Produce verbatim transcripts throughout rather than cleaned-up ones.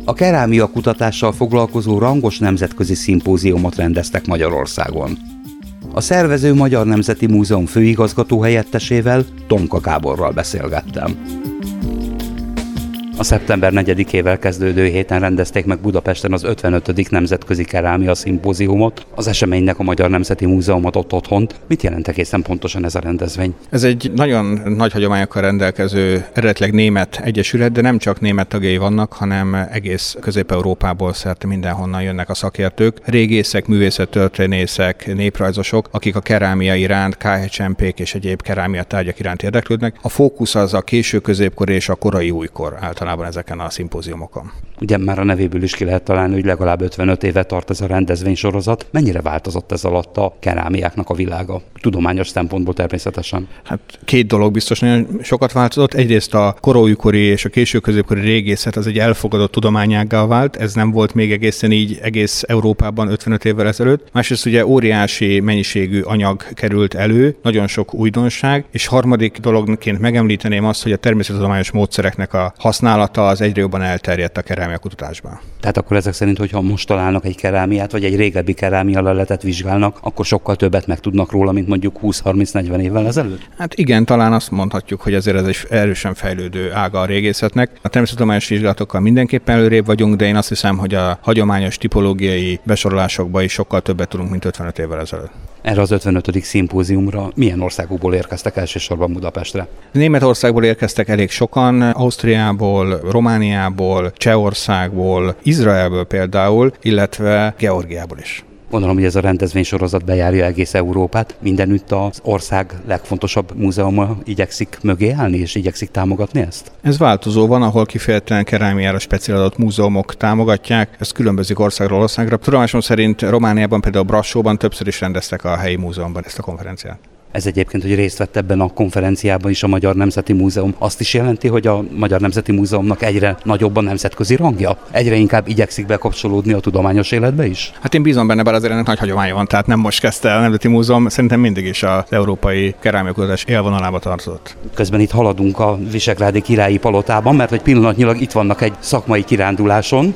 A kerámia kutatással foglalkozó rangos nemzetközi szimpóziumot rendeztek Magyarországon. A szervező Magyar Nemzeti Múzeum főigazgató helyettesével, Tomka Gáborral beszélgettem. A szeptember negyedikével kezdődő héten rendezték meg Budapesten az ötvenötödik Nemzetközi Kerámia Szimpóziumot. Az eseménynek a Magyar Nemzeti Múzeum adott otthont. Mit jelent egészen pontosan ez a rendezvény? Ez egy nagyon nagy hagyományokkal rendelkező, eredetileg német egyesület, de nem csak német tagjai vannak, hanem egész Közép-Európából szerte mindenhonnan jönnek a szakértők. Régészek, művészettörténészek, néprajzosok, akik a kerámia iránt, kályhacsempék és egyéb kerámia tárgyak iránt érdeklődnek. A fókusz az a késő középkor és a korai újkor általában ezeken a szimpóziumokon. Ugye már a nevéből is ki lehet találni, hogy legalább ötvenöt éve tart ez a rendezvénysorozat. Mennyire változott ez alatt a kerámiáknak a világa? Tudományos szempontból természetesen. Hát két dolog biztos nagyon sokat változott. Egyrészt a korai és a késő középkori régészet az egy elfogadott tudományággá vált. Ez nem volt még egészen így egész Európában ötvenöt évvel ezelőtt. Másrészt ugye óriási mennyiségű anyag került elő, nagyon sok újdonság, és harmadik dologként megemlíteném azt, hogy a természettudományos módszereknek a használata az egyre jobban elterjedt a kerámia kutatásban. Tehát akkor ezek szerint, hogyha most találnak egy kerámiát, vagy egy régebbi kerámia leletet vizsgálnak, akkor sokkal többet megtudnak róla, mint mondjuk húsz-harminc-negyven évvel ezelőtt? Hát igen, talán azt mondhatjuk, hogy azért ez egy erősen fejlődő ága a régészetnek. A természettudományos vizsgálatokkal mindenképpen előrébb vagyunk, de én azt hiszem, hogy a hagyományos tipológiai besorolásokban is sokkal többet tudunk, mint ötvenöt évvel ezelőtt. Erre az ötvenötödik szimpóziumra milyen országokból érkeztek elsősorban Budapestre? Németországból érkeztek elég sokan, Ausztriából, Romániából, Csehországból, Izraelből például, illetve Georgiából is. Gondolom, hogy ez a rendezvénysorozat bejárja egész Európát. Mindenütt az ország legfontosabb múzeuma igyekszik mögé állni, és igyekszik támogatni ezt? Ez változó van, ahol kifejezetten kerámiára specializálódott múzeumok támogatják. Ez különbözik országról országra. Tudomásom szerint Romániában, például Brassóban többször is rendeztek a helyi múzeumban ezt a konferenciát. Ez egyébként, hogy részt vett ebben a konferenciában is a Magyar Nemzeti Múzeum, azt is jelenti, hogy a Magyar Nemzeti Múzeumnak egyre nagyobb a nemzetközi rangja? Egyre inkább igyekszik bekapcsolódni a tudományos életbe is? Hát én bízom benne, bár azért ennek nagy hagyománya van, tehát nem most kezdte a Nemzeti Múzeum, szerintem mindig is az európai kerámiakutatás élvonalába tartozott. Közben itt haladunk a Visegrádi Királyi Palotában, mert hogy pillanatnyilag itt vannak egy szakmai kiránduláson.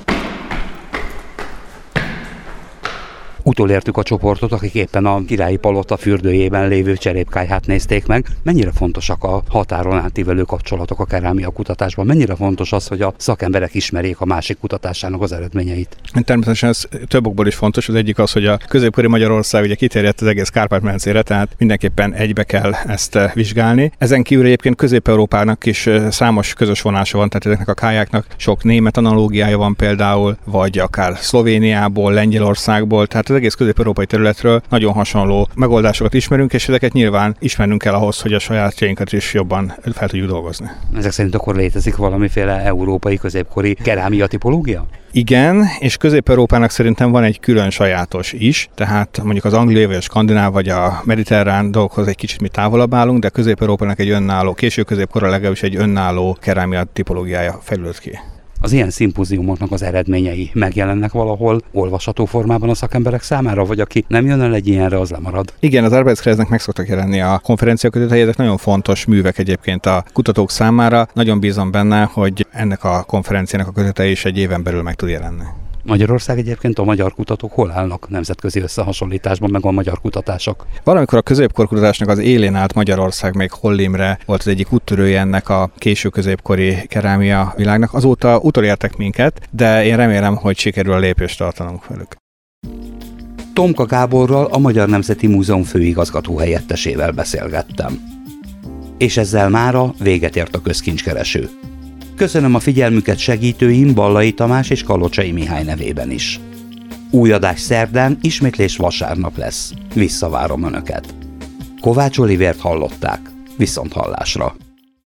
Utolértük a csoportot, akik éppen a Királyi Palota fürdőjében lévő cserépkályhát nézték meg. Mennyire fontosak a határon átívelő kapcsolatok a kerámia kutatásban? Mennyire fontos az, hogy a szakemberek ismerjék a másik kutatásának az eredményeit? Természetesen ez több okból is fontos. Az egyik az, hogy a középkori Magyarország ugye kiterjedt az egész Kárpát-medencére, tehát mindenképpen egybe kell ezt vizsgálni. Ezen kívül egyébként Közép-Európának is számos közös vonása van, tehát ezeknek a kályáknak sok német analógiája van például, vagy akár Szlovéniából, Lengyelországból, tehát az egész közép-európai területről nagyon hasonló megoldásokat ismerünk, és ezeket nyilván ismernünk kell ahhoz, hogy a sajátjainkat is jobban fel tudjuk dolgozni. Ezek szerint akkor létezik valamiféle európai középkori kerámia tipológia? Igen, és Közép-Európának szerintem van egy külön sajátos is, tehát mondjuk az angliai, vagy a skandináv, vagy a mediterrán dolgokhoz egy kicsit mi távolabb állunk, de Közép-Európának egy önálló, késő középkorra legalábbis egy önálló kerámia tipológiája fejlődött ki. Az ilyen szimpóziumoknak az eredményei megjelennek valahol olvasható formában a szakemberek számára, vagy aki nem jön el egy ilyenre, az lemarad? Igen, az Arbeitskreisnek meg szoktak jelenni a konferenciakötetei, ezek nagyon fontos művek egyébként a kutatók számára. Nagyon bízom benne, hogy ennek a konferenciának a kötetei is egy éven belül meg tud jelenni. Magyarország egyébként, a magyar kutatók hol állnak nemzetközi összehasonlításban, meg a magyar kutatások? Valamikor a középkorkutatásnak az élén állt Magyarország, még Holl Imre volt az egyik úttörője ennek a késő középkori kerámia világnak. Azóta utolértek minket, de én remélem, hogy sikerül a lépést tartanunk velük. Tomka Gáborral, a Magyar Nemzeti Múzeum főigazgató helyettesével beszélgettem. És ezzel mára véget ért a közkincskereső. Köszönöm a figyelmüket segítőim Ballai Tamás és Kalocsai Mihály nevében is. Új adás szerdán, ismétlés vasárnap lesz. Visszavárom Önöket. Kovács Olivért hallották. Viszonthallásra.